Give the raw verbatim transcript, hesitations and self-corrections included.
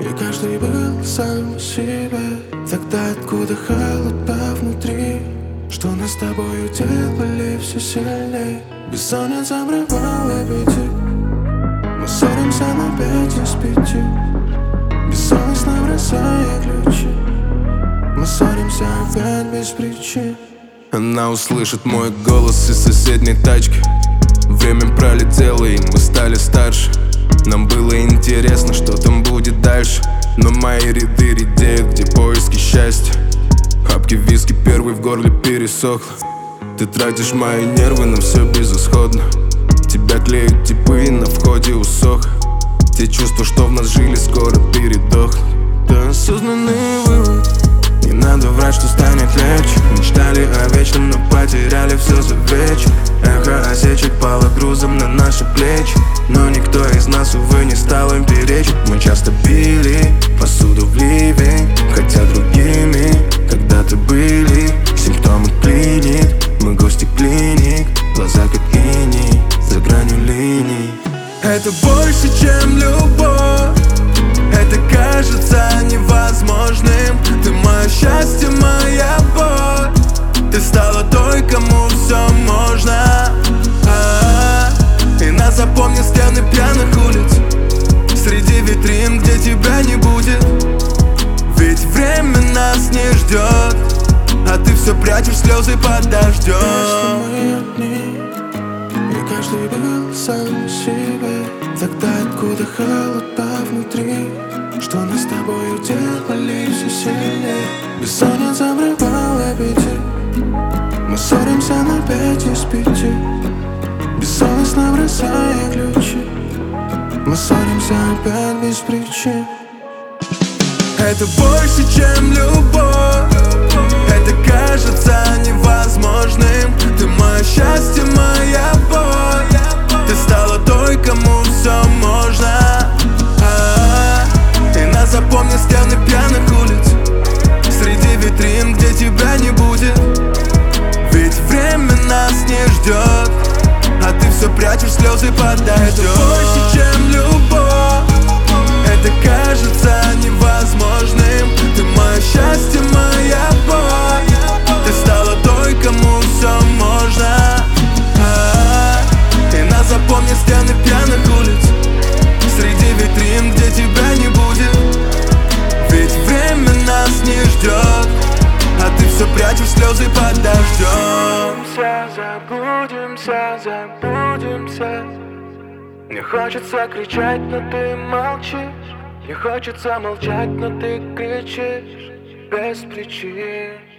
И каждый был сам по себе. Тогда откуда холода внутри, что нас с тобою делали все сильней. Бессонница обрывала аппетит. Мы ссоримся на пять из пяти. Бессовестно бросая ключи. Мы ссоримся опять без причин. Она услышит мой голос из соседней тачки. Время пролетело, и мы стали старше. Нам было интересно, что там будет дальше. Но мои ряды редеют, где поиски счастья. Хапки виски, первый в горле пересохло. Ты тратишь мои нервы, но все безысходно. Тебя клеют типы, на входе усох. Те чувства, что в нас жили, скоро передохнут. Это осознанный вывод. Не надо врать, что станет легче. Мечтали о вечном, но потеряли все за вечер. Эхо осечек пало грузом на наши плечи. Но никто из нас, увы, не стал им перечить. Мы часто били посуду в ливень, хотя другими когда-то были. Симптомы клиник, мы гости клиник. Глаза как иней, за гранью линий. Это больше, чем любовь. Это кажется невозможным. Ты мое счастье, моя боль. Ты стала той, кому все можно. А-а-а. И нас запомнят стены пьяных улиц, среди витрин, где тебя не будет. Ведь время нас не ждет, а ты все прячешь слезы под дождем. И каждый был сам по себе. Тогда откуда холода внутри, что нас с тобою делали все сильнее. Бессонница обрывала аппетит. Мы ссоримся на пять из пяти. Бессовестно бросая ключи. Мы ссоримся опять без причин. Это больше, чем любовь. Это кажется невозможным. Ты мое счастье, моя боль. Ты стала той, кому все можно. А-а-а. И нас запомнят стены пьяных улиц, среди витрин, где тебя не будет. Ведь время нас не ждет, а ты все прячешь слезы под дождем. Это больше, чем любовь. Это кажется невозможным. Ты мое счастье, моя боль. Ты стала той, кому все можно. А-а-а. И нас запомнят стены пьяных улиц, среди витрин, где тебя не будет. Ведь время нас не ждет, а ты все прячешь слезы под дождем. Забудемся, забудемся. Мне хочется кричать, но ты молчишь. Мне хочется молчать, но ты кричишь без причин.